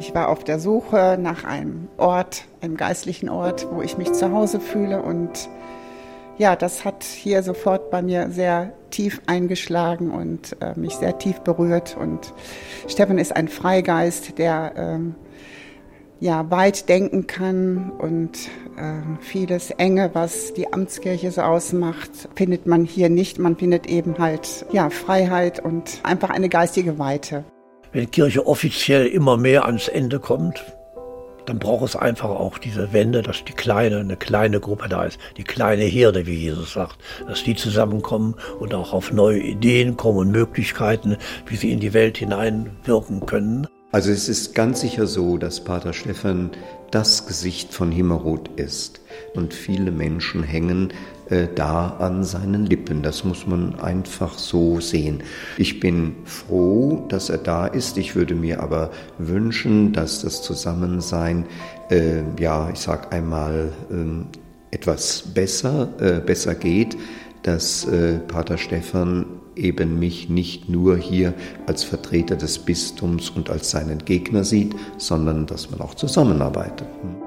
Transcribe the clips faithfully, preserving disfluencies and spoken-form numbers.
Ich war auf der Suche nach einem Ort, einem geistlichen Ort, wo ich mich zu Hause fühle. Und ja, das hat hier sofort bei mir sehr tief eingeschlagen und äh, mich sehr tief berührt. Und Stefan ist ein Freigeist, der ähm, ja, weit denken kann und äh, vieles Enge, was die Amtskirche so ausmacht, findet man hier nicht. Man findet eben halt ja, Freiheit und einfach eine geistige Weite. Wenn die Kirche offiziell immer mehr ans Ende kommt, dann braucht es einfach auch diese Wende, dass die kleine, eine kleine Gruppe da ist, die kleine Herde, wie Jesus sagt, dass die zusammenkommen und auch auf neue Ideen kommen und Möglichkeiten, wie sie in die Welt hineinwirken können. Also es ist ganz sicher so, dass Pater Stefan das Gesicht von Himmerod ist. Und viele Menschen hängen äh, da an seinen Lippen. Das muss man einfach so sehen. Ich bin froh, dass er da ist. Ich würde mir aber wünschen, dass das Zusammensein, äh, ja, ich sag einmal, äh, etwas besser, äh, besser geht, dass äh, Pater Stefan eben mich nicht nur hier als Vertreter des Bistums und als seinen Gegner sieht, sondern dass man auch zusammenarbeitet.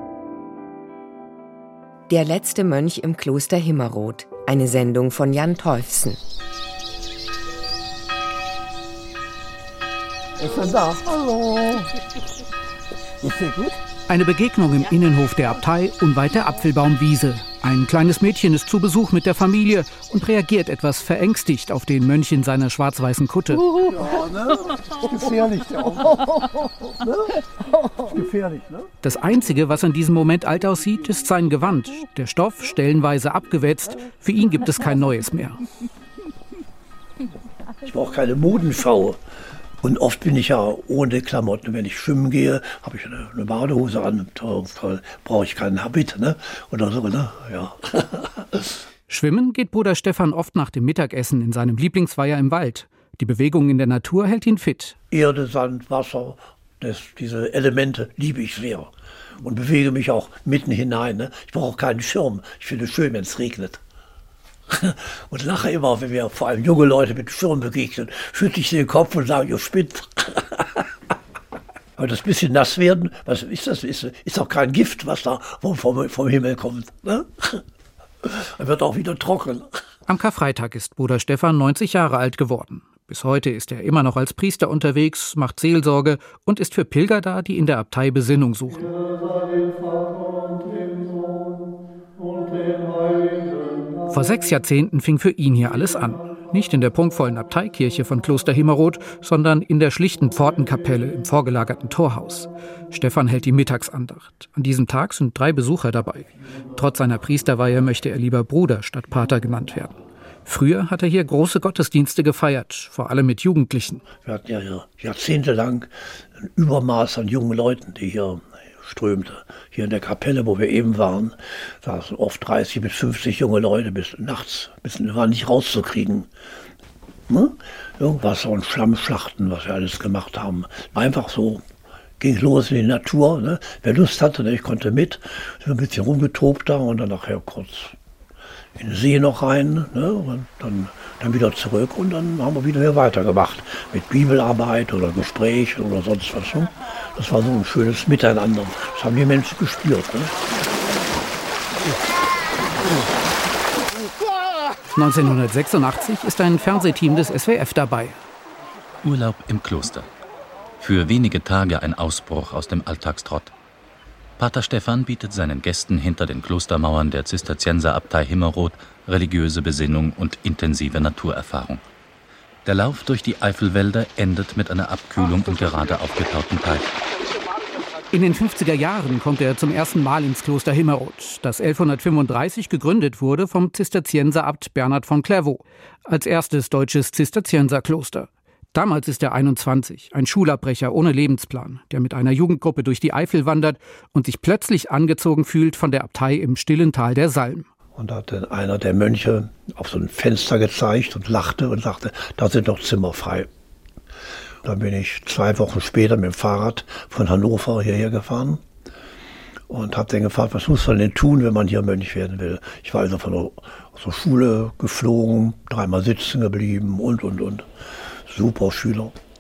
Der letzte Mönch im Kloster Himmerod. Eine Sendung von Jan Teufsen. Ist er da? Hallo. Ist dir gut? Eine Begegnung im Innenhof der Abtei unweit der Apfelbaumwiese. Ein kleines Mädchen ist zu Besuch mit der Familie und reagiert etwas verängstigt auf den Mönch in seiner schwarz-weißen Kutte. Ja, ne? Gefährlich, ja. Gefährlich, ne? Das Einzige, was in diesem Moment alt aussieht, ist sein Gewand. Der Stoff stellenweise abgewetzt. Für ihn gibt es kein neues mehr. Ich brauche keine Modenschau. Und oft bin ich ja ohne Klamotten. Wenn ich schwimmen gehe, habe ich eine, eine Badehose an. Brauche ich keinen Habit, ne? Oder so, ne? Ja. Schwimmen geht Bruder Stefan oft nach dem Mittagessen in seinem Lieblingsweiher im Wald. Die Bewegung in der Natur hält ihn fit. Erde, Sand, Wasser, das, diese Elemente liebe ich sehr. Und bewege mich auch mitten hinein. Ne? Ich brauche keinen Schirm. Ich finde es schön, wenn es regnet. Und lache immer, wenn wir vor allem junge Leute mit Schirm begegnen, schüttle ich den Kopf und sage, ihr spinnt. Aber das bisschen nass werden, was ist das? Ist, ist doch kein Gift, was da vom, vom, vom Himmel kommt. Ne? Er wird auch wieder trocken. Am Karfreitag ist Bruder Stefan neunzig Jahre alt geworden. Bis heute ist er immer noch als Priester unterwegs, macht Seelsorge und ist für Pilger da, die in der Abtei Besinnung suchen. Vor sechs Jahrzehnten fing für ihn hier alles an. Nicht in der prunkvollen Abteikirche von Kloster Himmerod, sondern in der schlichten Pfortenkapelle im vorgelagerten Torhaus. Stefan hält die Mittagsandacht. An diesem Tag sind drei Besucher dabei. Trotz seiner Priesterweihe möchte er lieber Bruder statt Pater genannt werden. Früher hat er hier große Gottesdienste gefeiert, vor allem mit Jugendlichen. Wir hatten ja jahrzehntelang ein Übermaß an jungen Leuten, die hier strömte. Hier in der Kapelle, wo wir eben waren, saßen oft dreißig bis fünfzig junge Leute bis nachts, bis war nicht rauszukriegen. Ne? Irgendwas und Schlammschlachten, was wir alles gemacht haben. Einfach so, ging los in die Natur. Ne? Wer Lust hatte, ne? Ich konnte mit, so ein bisschen rumgetobt da und dann nachher kurz in den See noch rein, ne? Und dann, dann wieder zurück und dann haben wir wieder hier weitergemacht mit Bibelarbeit oder Gespräch oder sonst was. Ne? Das war so ein schönes Miteinander. Das haben die Menschen gespürt. Ne? neunzehnhundertsechsundachtzig ist ein Fernsehteam des S W F dabei. Urlaub im Kloster. Für wenige Tage ein Ausbruch aus dem Alltagstrott. Pater Stefan bietet seinen Gästen hinter den Klostermauern der Zisterzienserabtei Himmerod religiöse Besinnung und intensive Naturerfahrung. Der Lauf durch die Eifelwälder endet mit einer Abkühlung im gerade aufgetauten Teich. In den fünfziger Jahren kommt er zum ersten Mal ins Kloster Himmerod, das elfhundertfünfunddreißig gegründet wurde vom Zisterzienserabt Bernhard von Clairvaux, als erstes deutsches Zisterzienserkloster. Damals ist er einundzwanzig, ein Schulabbrecher ohne Lebensplan, der mit einer Jugendgruppe durch die Eifel wandert und sich plötzlich angezogen fühlt von der Abtei im stillen Tal der Salm. Und da hat dann einer der Mönche auf so ein Fenster gezeigt und lachte und sagte, da sind noch Zimmer frei. Dann bin ich zwei Wochen später mit dem Fahrrad von Hannover hierher gefahren und habe dann gefragt, was muss man denn tun, wenn man hier Mönch werden will. Ich war also von der, aus der Schule geflogen, dreimal sitzen geblieben und, und, und. Super Schüler.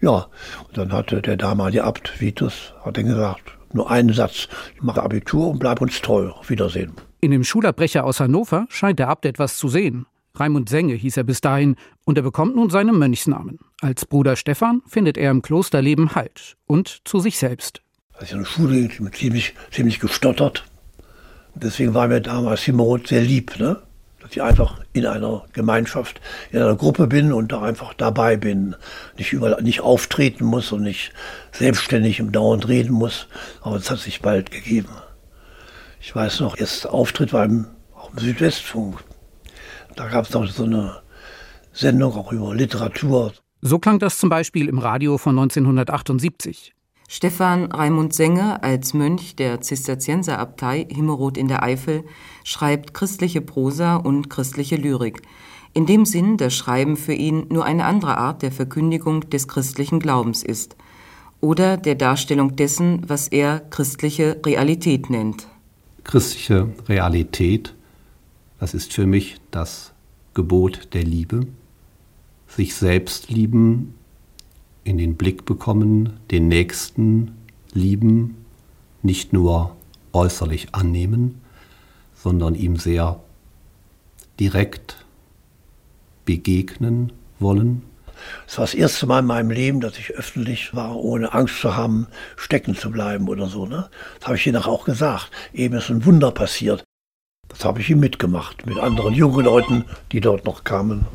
Ja, und dann hatte der damalige Abt Vitus, hat dann gesagt, nur einen Satz, ich mache Abitur und bleib uns treu, auf Wiedersehen. In dem Schulabbrecher aus Hannover scheint der Abt etwas zu sehen. Raimund Senge hieß er bis dahin und er bekommt nun seinen Mönchsnamen. Als Bruder Stephan findet er im Klosterleben Halt und zu sich selbst. Als ich in der Schule ging, ziemlich, ziemlich gestottert. Deswegen war mir damals Himmerod sehr lieb, ne? Dass ich einfach in einer Gemeinschaft, in einer Gruppe bin und da einfach dabei bin. Nicht überall, nicht auftreten muss und nicht selbstständig im Dauernd reden muss. Aber es hat sich bald gegeben. Ich weiß noch, erster Auftritt war im, auch im Südwestfunk. Da gab es noch so eine Sendung auch über Literatur. So klang das zum Beispiel im Radio von neunzehnhundertachtundsiebzig. Stephan Raimund Senge als Mönch der Zisterzienserabtei Himmerod in der Eifel schreibt christliche Prosa und christliche Lyrik. In dem Sinn, dass Schreiben für ihn nur eine andere Art der Verkündigung des christlichen Glaubens ist oder der Darstellung dessen, was er christliche Realität nennt. Christliche Realität, das ist für mich das Gebot der Liebe, sich selbst lieben, in den Blick bekommen, den Nächsten lieben, nicht nur äußerlich annehmen, sondern ihm sehr direkt begegnen wollen. Es war das erste Mal in meinem Leben, dass ich öffentlich war, ohne Angst zu haben, stecken zu bleiben oder so. Ne? Das habe ich hier auch gesagt. Eben ist ein Wunder passiert. Das habe ich ihm mitgemacht, mit anderen jungen Leuten, die dort noch kamen.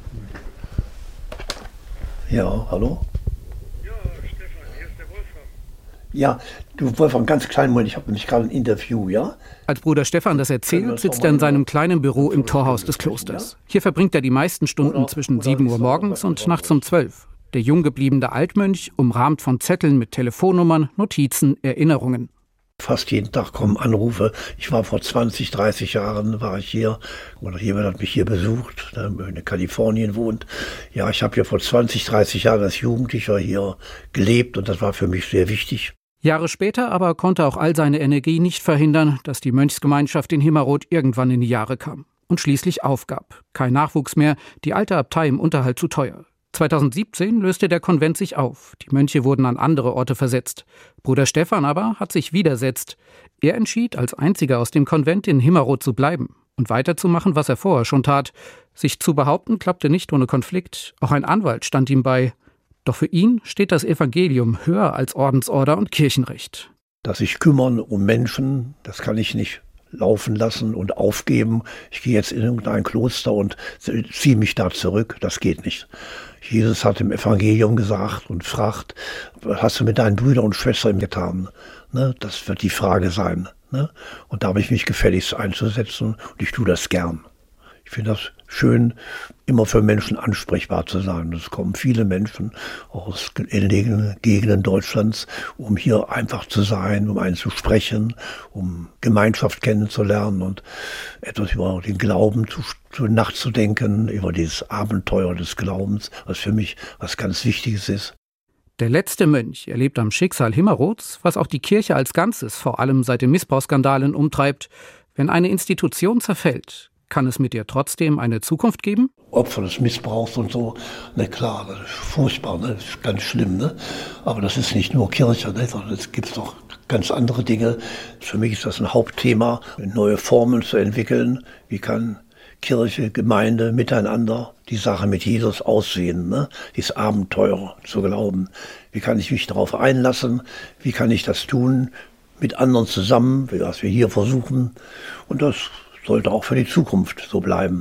Ja, hallo? Ja, Stephan, hier ist der Wolfram. Ja, du Wolfram, ganz kleinen Moment, ich habe nämlich gerade ein Interview, ja? Als Bruder Stephan das erzählt, sitzt er in seinem kleinen Büro im Torhaus des Klosters. Hier verbringt er die meisten Stunden zwischen sieben Uhr morgens und nachts um zwölf. Der jung gebliebene Altmönch, umrahmt von Zetteln mit Telefonnummern, Notizen, Erinnerungen. Fast jeden Tag kommen Anrufe. Ich war vor zwanzig, dreißig Jahren, war ich hier. Oder jemand hat mich hier besucht, der in Kalifornien wohnt. Ja, ich habe hier vor zwanzig, dreißig Jahren als Jugendlicher hier gelebt und das war für mich sehr wichtig. Jahre später aber konnte auch all seine Energie nicht verhindern, dass die Mönchsgemeinschaft in Himmerod irgendwann in die Jahre kam und schließlich aufgab. Kein Nachwuchs mehr, die alte Abtei im Unterhalt zu teuer. zweitausendsiebzehn löste der Konvent sich auf. Die Mönche wurden an andere Orte versetzt. Bruder Stephan aber hat sich widersetzt. Er entschied, als einziger aus dem Konvent in Himmerod zu bleiben und weiterzumachen, was er vorher schon tat. Sich zu behaupten, klappte nicht ohne Konflikt. Auch ein Anwalt stand ihm bei. Doch für ihn steht das Evangelium höher als Ordensorder und Kirchenrecht. Dass sich kümmern um Menschen, das kann ich nicht laufen lassen und aufgeben. Ich gehe jetzt in irgendein Kloster und ziehe mich da zurück. Das geht nicht. Jesus hat im Evangelium gesagt und fragt, was hast du mit deinen Brüdern und Schwestern getan? Ne, das wird die Frage sein. Ne? Und da habe ich mich gefälligst einzusetzen und ich tue das gern. Ich finde das schön, immer für Menschen ansprechbar zu sein. Es kommen viele Menschen aus entlegenen Gegenden Deutschlands, um hier einfach zu sein, um einen zu sprechen, um Gemeinschaft kennenzulernen und etwas über den Glauben zu, zu nachzudenken, über dieses Abenteuer des Glaubens, was für mich was ganz Wichtiges ist. Der letzte Mönch erlebt am Schicksal Himmerods, was auch die Kirche als Ganzes vor allem seit den Missbrauchsskandalen umtreibt. Wenn eine Institution zerfällt, kann es mit ihr trotzdem eine Zukunft geben? Opfer des Missbrauchs und so, na klar, das ist furchtbar, ne? Das ist ganz schlimm. Ne? Aber das ist nicht nur Kirche, ne? Sondern es gibt doch ganz andere Dinge. Für mich ist das ein Hauptthema, neue Formen zu entwickeln. Wie kann Kirche, Gemeinde miteinander die Sache mit Jesus aussehen, ne? Dieses Abenteuer zu glauben. Wie kann ich mich darauf einlassen? Wie kann ich das tun mit anderen zusammen, was wir hier versuchen? Und das sollte auch für die Zukunft so bleiben.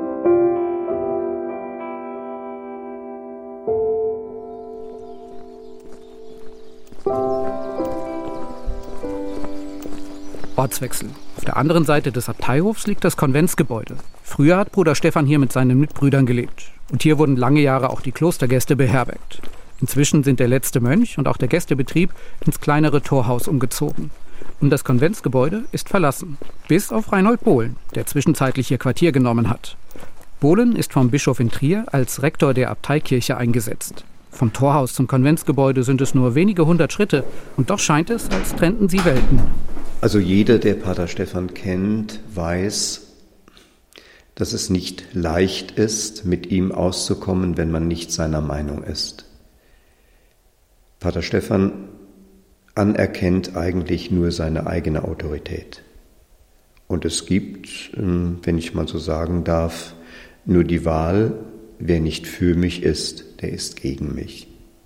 Ortswechsel. Auf der anderen Seite des Abteihofs liegt das Konventsgebäude. Früher hat Bruder Stephan hier mit seinen Mitbrüdern gelebt. Und hier wurden lange Jahre auch die Klostergäste beherbergt. Inzwischen sind der letzte Mönch und auch der Gästebetrieb ins kleinere Torhaus umgezogen. Und das Konventsgebäude ist verlassen, bis auf Reinhold Bohlen, der zwischenzeitlich hier Quartier genommen hat. Bohlen ist vom Bischof in Trier als Rektor der Abteikirche eingesetzt. Vom Torhaus zum Konventsgebäude sind es nur wenige hundert Schritte und doch scheint es, als trennten sie Welten. Also jeder, der Pater Stephan kennt, weiß, dass es nicht leicht ist, mit ihm auszukommen, wenn man nicht seiner Meinung ist. Pater Stephan anerkennt eigentlich nur seine eigene Autorität. Und es gibt, wenn ich mal so sagen darf, nur die Wahl, wer nicht für mich ist, der ist gegen mich.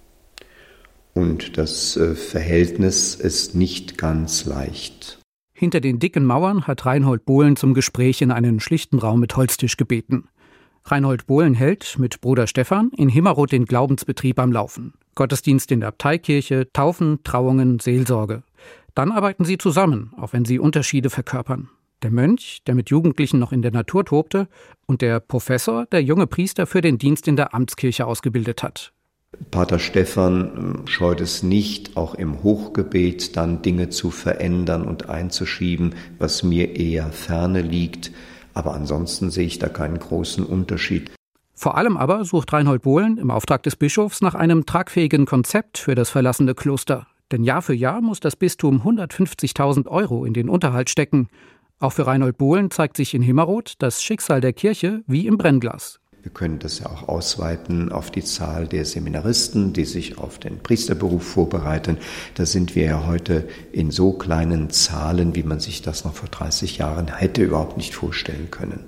Und das Verhältnis ist nicht ganz leicht. Hinter den dicken Mauern hat Reinhold Bohlen zum Gespräch in einen schlichten Raum mit Holztisch gebeten. Reinhold Bohlen hält mit Bruder Stephan in Himmerod den Glaubensbetrieb am Laufen. Gottesdienst in der Abteikirche, Taufen, Trauungen, Seelsorge. Dann arbeiten sie zusammen, auch wenn sie Unterschiede verkörpern. Der Mönch, der mit Jugendlichen noch in der Natur tobte, und der Professor, der junge Priester für den Dienst in der Amtskirche ausgebildet hat. Pater Stephan scheut es nicht, auch im Hochgebet dann Dinge zu verändern und einzuschieben, was mir eher ferne liegt. Aber ansonsten sehe ich da keinen großen Unterschied. Vor allem aber sucht Reinhold Bohlen im Auftrag des Bischofs nach einem tragfähigen Konzept für das verlassene Kloster. Denn Jahr für Jahr muss das Bistum hundertfünfzigtausend Euro in den Unterhalt stecken. Auch für Reinhold Bohlen zeigt sich in Himmerod das Schicksal der Kirche wie im Brennglas. Wir können das ja auch ausweiten auf die Zahl der Seminaristen, die sich auf den Priesterberuf vorbereiten. Da sind wir ja heute in so kleinen Zahlen, wie man sich das noch vor dreißig Jahren hätte überhaupt nicht vorstellen können.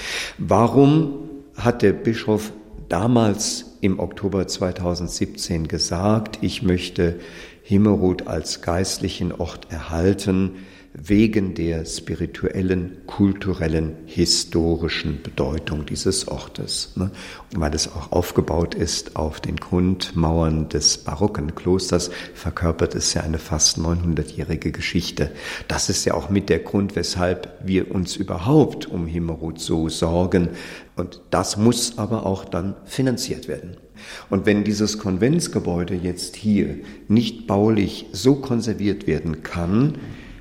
Warum hat der Bischof damals im Oktober zweitausendsiebzehn gesagt, ich möchte Himmerod als geistlichen Ort erhalten, wegen der spirituellen, kulturellen, historischen Bedeutung dieses Ortes. Ne? Und weil es auch aufgebaut ist auf den Grundmauern des barocken Klosters, verkörpert es ja eine fast neunhundertjährige Geschichte. Das ist ja auch mit der Grund, weshalb wir uns überhaupt um Himmerod so sorgen. Und das muss aber auch dann finanziert werden. Und wenn dieses Konventsgebäude jetzt hier nicht baulich so konserviert werden kann,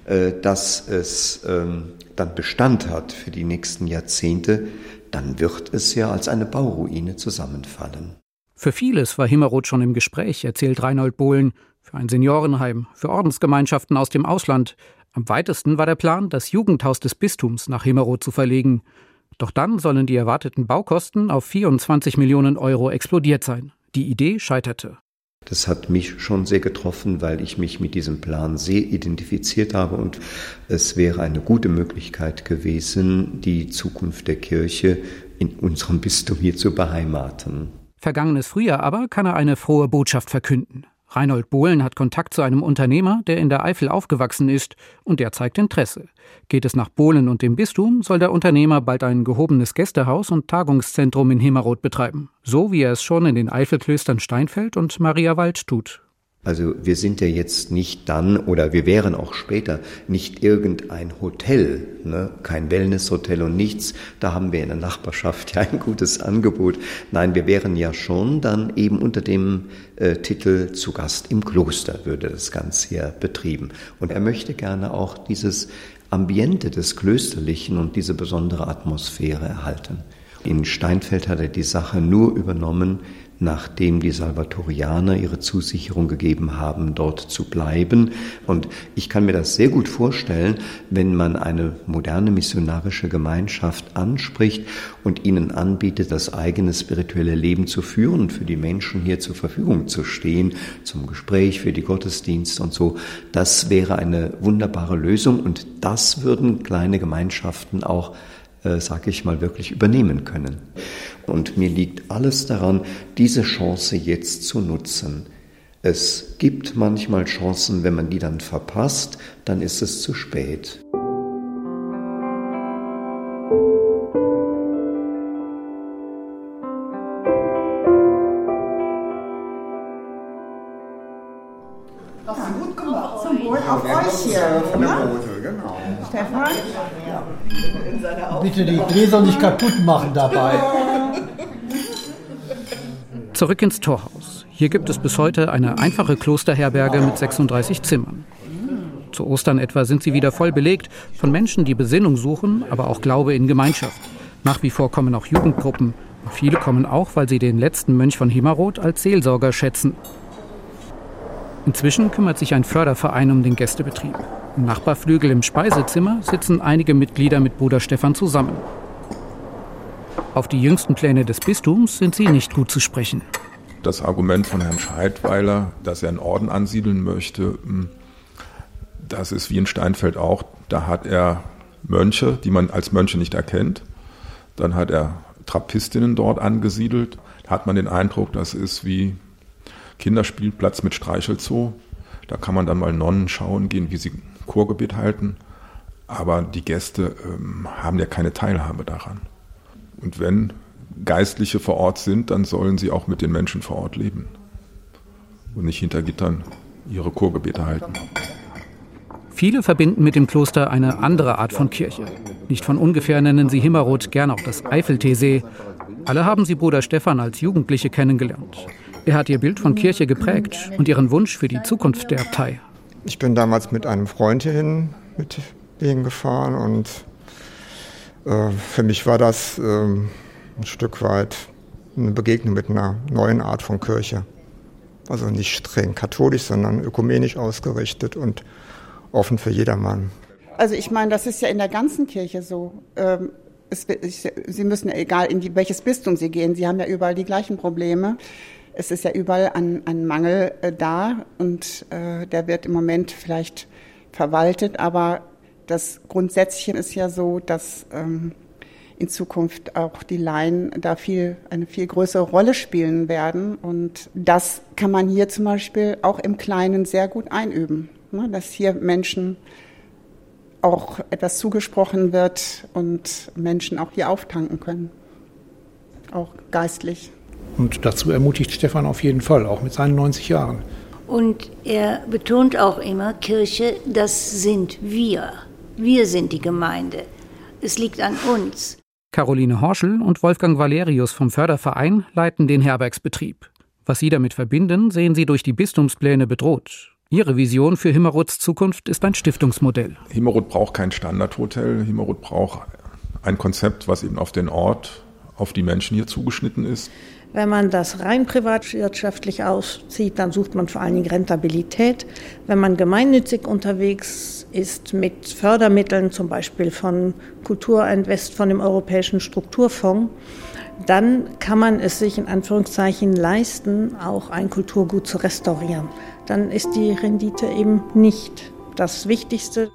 dass es ähm, dann Bestand hat für die nächsten Jahrzehnte, dann wird es ja als eine Bauruine zusammenfallen. Für vieles war Himmerod schon im Gespräch, erzählt Reinhold Bohlen. Für ein Seniorenheim, für Ordensgemeinschaften aus dem Ausland. Am weitesten war der Plan, das Jugendhaus des Bistums nach Himmerod zu verlegen. Doch dann sollen die erwarteten Baukosten auf vierundzwanzig Millionen Euro explodiert sein. Die Idee scheiterte. Das hat mich schon sehr getroffen, weil ich mich mit diesem Plan sehr identifiziert habe und es wäre eine gute Möglichkeit gewesen, die Zukunft der Kirche in unserem Bistum hier zu beheimaten. Vergangenes Frühjahr aber kann er eine frohe Botschaft verkünden. Reinhold Bohlen hat Kontakt zu einem Unternehmer, der in der Eifel aufgewachsen ist, und der zeigt Interesse. Geht es nach Bohlen und dem Bistum, soll der Unternehmer bald ein gehobenes Gästehaus und Tagungszentrum in Himmerod betreiben. So wie er es schon in den Eifelklöstern Steinfeld und Mariawald tut. Also wir sind ja jetzt nicht dann, oder wir wären auch später, nicht irgendein Hotel, ne? Kein Wellnesshotel und nichts. Da haben wir in der Nachbarschaft ja ein gutes Angebot. Nein, wir wären ja schon dann eben unter dem äh, Titel zu Gast im Kloster, würde das Ganze hier betrieben. Und er möchte gerne auch dieses Ambiente des Klösterlichen und diese besondere Atmosphäre erhalten. In Steinfeld hat er die Sache nur übernommen, nachdem die Salvatorianer ihre Zusicherung gegeben haben, dort zu bleiben. Und ich kann mir das sehr gut vorstellen, wenn man eine moderne missionarische Gemeinschaft anspricht und ihnen anbietet, das eigene spirituelle Leben zu führen und für die Menschen hier zur Verfügung zu stehen, zum Gespräch, für die Gottesdienste und so. Das wäre eine wunderbare Lösung und das würden kleine Gemeinschaften auch Äh, sag ich mal, wirklich übernehmen können. Und mir liegt alles daran, diese Chance jetzt zu nutzen. Es gibt manchmal Chancen, wenn man die dann verpasst, dann ist es zu spät. Hast du gut gemacht. Zum Wohl auf euch hier. Ne? Genau. Stefan? Ja. Bitte die Gläser nicht kaputt machen dabei. Zurück ins Torhaus. Hier gibt es bis heute eine einfache Klosterherberge mit sechsunddreißig Zimmern. Zu Ostern etwa sind sie wieder voll belegt von Menschen, die Besinnung suchen, aber auch Glaube in Gemeinschaft. Nach wie vor kommen auch Jugendgruppen. Und viele kommen auch, weil sie den letzten Mönch von Himmerod als Seelsorger schätzen. Inzwischen kümmert sich ein Förderverein um den Gästebetrieb. Im Nachbarflügel im Speisezimmer sitzen einige Mitglieder mit Bruder Stephan zusammen. Auf die jüngsten Pläne des Bistums sind sie nicht gut zu sprechen. Das Argument von Herrn Scheidweiler, dass er einen Orden ansiedeln möchte, das ist wie in Steinfeld auch. Da hat er Mönche, die man als Mönche nicht erkennt. Dann hat er Trappistinnen dort angesiedelt. Da hat man den Eindruck, das ist wie Kinderspielplatz mit Streichelzoo. Da kann man dann mal Nonnen schauen gehen, wie sie Chorgebet halten. Aber die Gäste ähm, haben ja keine Teilhabe daran. Und wenn Geistliche vor Ort sind, dann sollen sie auch mit den Menschen vor Ort leben und nicht hinter Gittern ihre Chorgebete halten. Viele verbinden mit dem Kloster eine andere Art von Kirche. Nicht von ungefähr nennen sie Himmerod gern auch das Eiffelteesee. Alle haben sie Bruder Stephan als Jugendliche kennengelernt. Er hat ihr Bild von Kirche geprägt und ihren Wunsch für die Zukunft der Abtei. Ich bin damals mit einem Freund hierhin mit denen gefahren und äh, für mich war das äh, ein Stück weit eine Begegnung mit einer neuen Art von Kirche. Also nicht streng katholisch, sondern ökumenisch ausgerichtet und offen für jedermann. Also ich meine, das ist ja in der ganzen Kirche so. Ähm, es, ich, Sie müssen ja, egal in die, welches Bistum Sie gehen, Sie haben ja überall die gleichen Probleme. Es ist ja überall ein, ein Mangel äh, da und äh, der wird im Moment vielleicht verwaltet, aber das Grundsätzliche ist ja so, dass ähm, in Zukunft auch die Laien da viel, eine viel größere Rolle spielen werden. Und das kann man hier zum Beispiel auch im Kleinen sehr gut einüben, ne? Dass hier Menschen auch etwas zugesprochen wird und Menschen auch hier auftanken können, auch geistlich. Und dazu ermutigt Stephan auf jeden Fall, auch mit seinen neunzig Jahren. Und er betont auch immer, Kirche, das sind wir. Wir sind die Gemeinde. Es liegt an uns. Caroline Horschel und Wolfgang Valerius vom Förderverein leiten den Herbergsbetrieb. Was sie damit verbinden, sehen sie durch die Bistumspläne bedroht. Ihre Vision für Himmerods Zukunft ist ein Stiftungsmodell. Himmerod braucht kein Standardhotel. Himmerod braucht ein Konzept, was eben auf den Ort, auf die Menschen hier zugeschnitten ist. Wenn man das rein privatwirtschaftlich auszieht, dann sucht man vor allen Dingen Rentabilität. Wenn man gemeinnützig unterwegs ist mit Fördermitteln, zum Beispiel von Kulturinvest, von dem Europäischen Strukturfonds, dann kann man es sich in Anführungszeichen leisten, auch ein Kulturgut zu restaurieren. Dann ist die Rendite eben nicht das Wichtigste.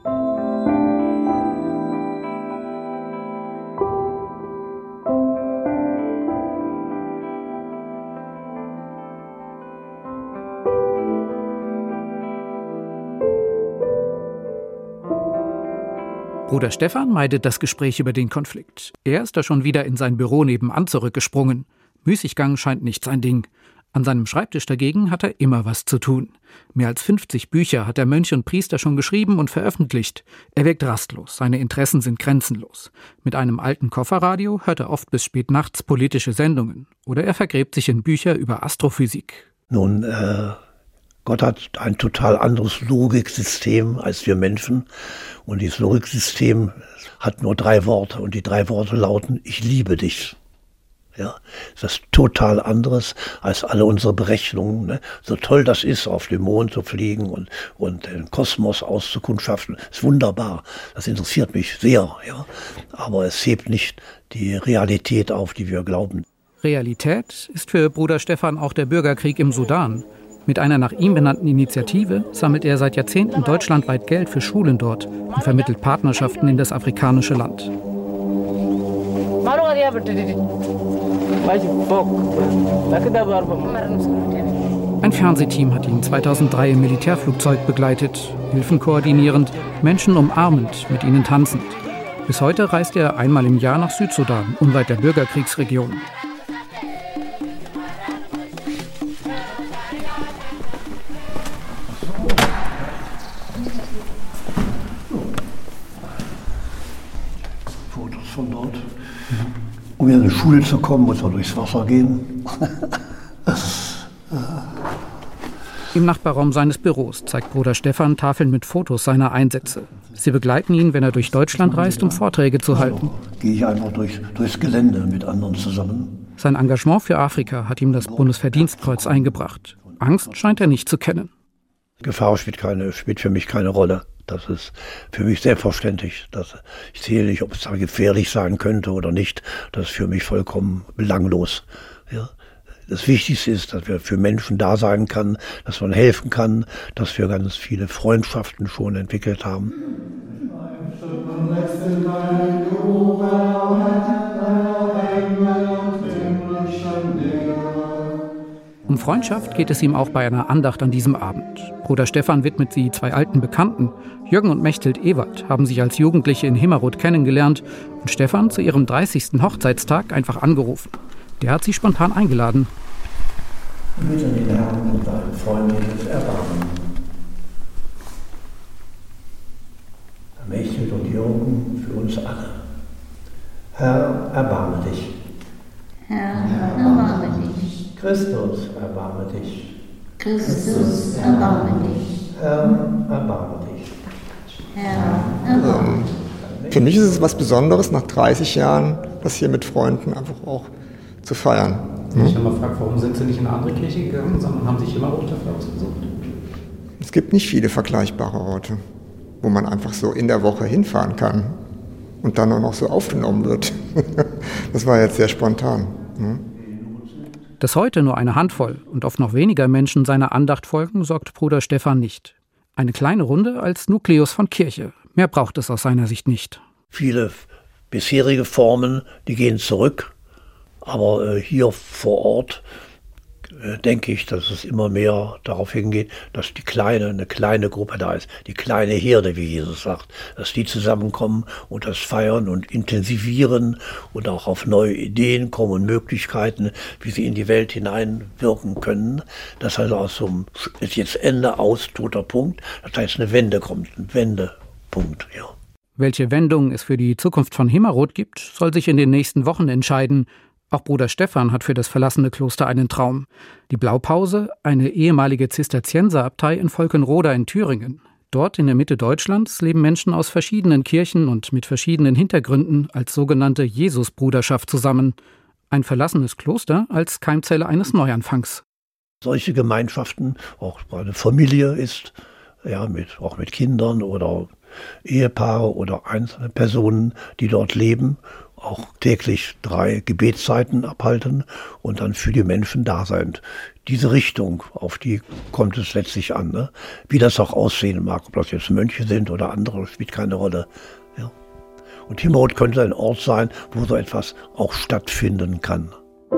Bruder Stephan meidet das Gespräch über den Konflikt. Er ist da schon wieder in sein Büro nebenan zurückgesprungen. Müßiggang scheint nicht sein Ding. An seinem Schreibtisch dagegen hat er immer was zu tun. Mehr als fünfzig Bücher hat der Mönch und Priester schon geschrieben und veröffentlicht. Er wirkt rastlos, seine Interessen sind grenzenlos. Mit einem alten Kofferradio hört er oft bis spät nachts politische Sendungen. Oder er vergräbt sich in Bücher über Astrophysik. Nun, äh, Gott hat ein total anderes Logiksystem als wir Menschen. Und dieses Logiksystem hat nur drei Worte. Und die drei Worte lauten, ich liebe dich. Ja, das ist total anderes als alle unsere Berechnungen. Ne? So toll das ist, auf dem Mond zu fliegen und, und den Kosmos auszukundschaften, ist wunderbar. Das interessiert mich sehr. Ja? Aber es hebt nicht die Realität auf, die wir glauben. Realität ist für Bruder Stephan auch der Bürgerkrieg im Sudan. Mit einer nach ihm benannten Initiative sammelt er seit Jahrzehnten deutschlandweit Geld für Schulen dort und vermittelt Partnerschaften in das afrikanische Land. Ein Fernsehteam hat ihn zweitausenddrei im Militärflugzeug begleitet, Hilfen koordinierend, Menschen umarmend, mit ihnen tanzend. Bis heute reist er einmal im Jahr nach Südsudan, unweit der Bürgerkriegsregion. Von dort. Um in eine Schule zu kommen, muss man durchs Wasser gehen. Im Nachbarraum seines Büros zeigt Bruder Stephan Tafeln mit Fotos seiner Einsätze. Sie begleiten ihn, wenn er durch Deutschland reist, um Vorträge zu halten. Gehe ich einfach durch, durchs Gelände mit anderen zusammen. Sein Engagement für Afrika hat ihm das Bundesverdienstkreuz eingebracht. Angst scheint er nicht zu kennen. Gefahr spielt, keine, spielt für mich keine Rolle. Das ist für mich selbstverständlich. Das, ich sehe nicht, ob es da gefährlich sein könnte oder nicht. Das ist für mich vollkommen belanglos. Ja. das Wichtigste ist, dass wir für Menschen da sein können, dass man helfen kann, dass wir ganz viele Freundschaften schon entwickelt haben. Um Freundschaft geht es ihm auch bei einer Andacht an diesem Abend. Bruder Stefan widmet sie zwei alten Bekannten. Jürgen und Mechthild Ewert haben sich als Jugendliche in Himmerod kennengelernt und Stefan zu ihrem dreißigsten Hochzeitstag einfach angerufen. Der hat sie spontan eingeladen. Bitte den Herrn und dein freundliches Erbarmen. Mechthild und Jürgen, für uns alle. Herr, erbarme dich. Herr, erbarme dich. Christus, erbarme dich. Christus, erbarme dich. Herr, erbarme dich. Herr, erbarme dich. Für mich ist es was Besonderes, nach dreißig Jahren das hier mit Freunden einfach auch zu feiern. Hm? Ich habe mal gefragt, warum sind Sie nicht in eine andere Kirche gegangen, sondern haben sich Himmerod dafür ausgesucht? Es gibt nicht viele vergleichbare Orte, wo man einfach so in der Woche hinfahren kann und dann auch noch so aufgenommen wird. Das war jetzt sehr spontan. Hm? Dass heute nur eine Handvoll und oft noch weniger Menschen seiner Andacht folgen, sorgt Bruder Stefan nicht. Eine kleine Runde als Nukleus von Kirche. Mehr braucht es aus seiner Sicht nicht. Viele bisherige Formen, die gehen zurück. Aber äh, hier vor Ort äh, denke ich, dass es immer mehr darauf hingeht, dass die kleine, eine kleine Gruppe da ist, die kleine Herde, wie Jesus sagt, dass die zusammenkommen und das feiern und intensivieren und auch auf neue Ideen kommen und Möglichkeiten, wie sie in die Welt hineinwirken können. Das also aus so einem, ist jetzt Ende aus, toter Punkt, das heißt eine Wende kommt, ein Wendepunkt, ja. Welche Wendung es für die Zukunft von Himmerod gibt, soll sich in den nächsten Wochen entscheiden. Auch Bruder Stefan hat für das verlassene Kloster einen Traum. Die Blaupause, eine ehemalige Zisterzienserabtei in Volkenroda in Thüringen. Dort in der Mitte Deutschlands leben Menschen aus verschiedenen Kirchen und mit verschiedenen Hintergründen als sogenannte Jesusbruderschaft zusammen. Ein verlassenes Kloster als Keimzelle eines Neuanfangs. Solche Gemeinschaften, auch eine Familie ist, ja, mit, auch mit Kindern oder Ehepaare oder einzelne Personen, die dort leben, auch täglich drei Gebetszeiten abhalten und dann für die Menschen da sein. Diese Richtung, auf die kommt es letztlich an. Ne? Wie das auch aussehen mag, ob das jetzt Mönche sind oder andere, spielt keine Rolle. Ja. Und Himmerod könnte ein Ort sein, wo so etwas auch stattfinden kann.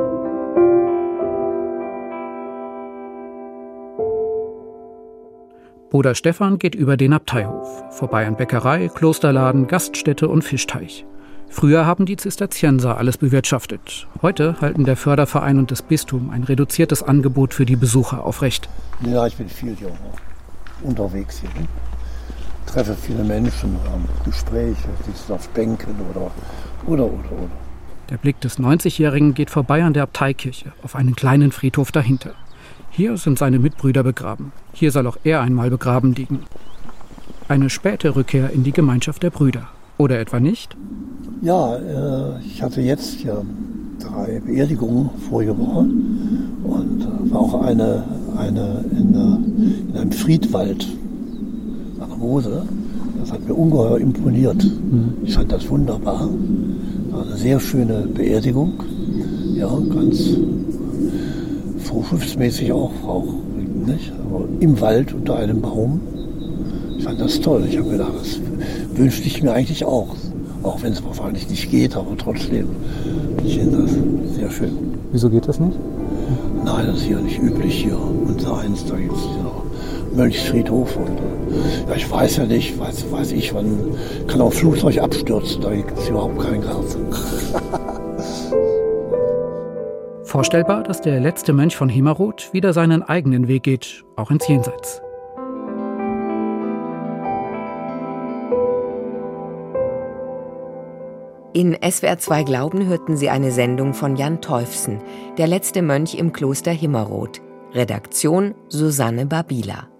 Bruder Stefan geht über den Abteihof, vorbei an Bäckerei, Klosterladen, Gaststätte und Fischteich. Früher haben die Zisterzienser alles bewirtschaftet. Heute halten der Förderverein und das Bistum ein reduziertes Angebot für die Besucher aufrecht. Ja, ich bin viel hier unterwegs hier. Ne? Treffe viele Menschen, Gespräche, sitzen auf Bänken oder, oder, oder, oder. Der Blick des neunzigjährigen geht vorbei an der Abteikirche, auf einen kleinen Friedhof dahinter. Hier sind seine Mitbrüder begraben. Hier soll auch er einmal begraben liegen. Eine späte Rückkehr in die Gemeinschaft der Brüder. Oder etwa nicht? Ja, äh, ich hatte jetzt ja drei Beerdigungen vorige Woche und äh, war auch eine, eine in, äh, in einem Friedwald an der Mosel. Das hat mir ungeheuer imponiert. Mhm. Ich fand das wunderbar. War eine sehr schöne Beerdigung. Ja, ganz vorschriftsmäßig auch, auch nicht? Aber im Wald unter einem Baum. Ich fand das toll. Ich habe gedacht, das wünschte ich mir eigentlich auch. Auch wenn es wahrscheinlich nicht geht, aber trotzdem. Ich finde das sehr schön. Wieso geht das nicht? Nein, das ist hier nicht üblich hier. Unser eins, da gibt es ja Mönchsfriedhof. Und, ja, ich weiß ja nicht, weiß, weiß ich, wann kann auch ein Flugzeug abstürzen. Da gibt es überhaupt keinen Gras. Vorstellbar, dass der letzte Mönch von Himmerod wieder seinen eigenen Weg geht, auch ins Jenseits. In S W R zwei Glauben hörten Sie eine Sendung von Jan Teufsen, der letzte Mönch im Kloster Himmerod. Redaktion Susanne Babila.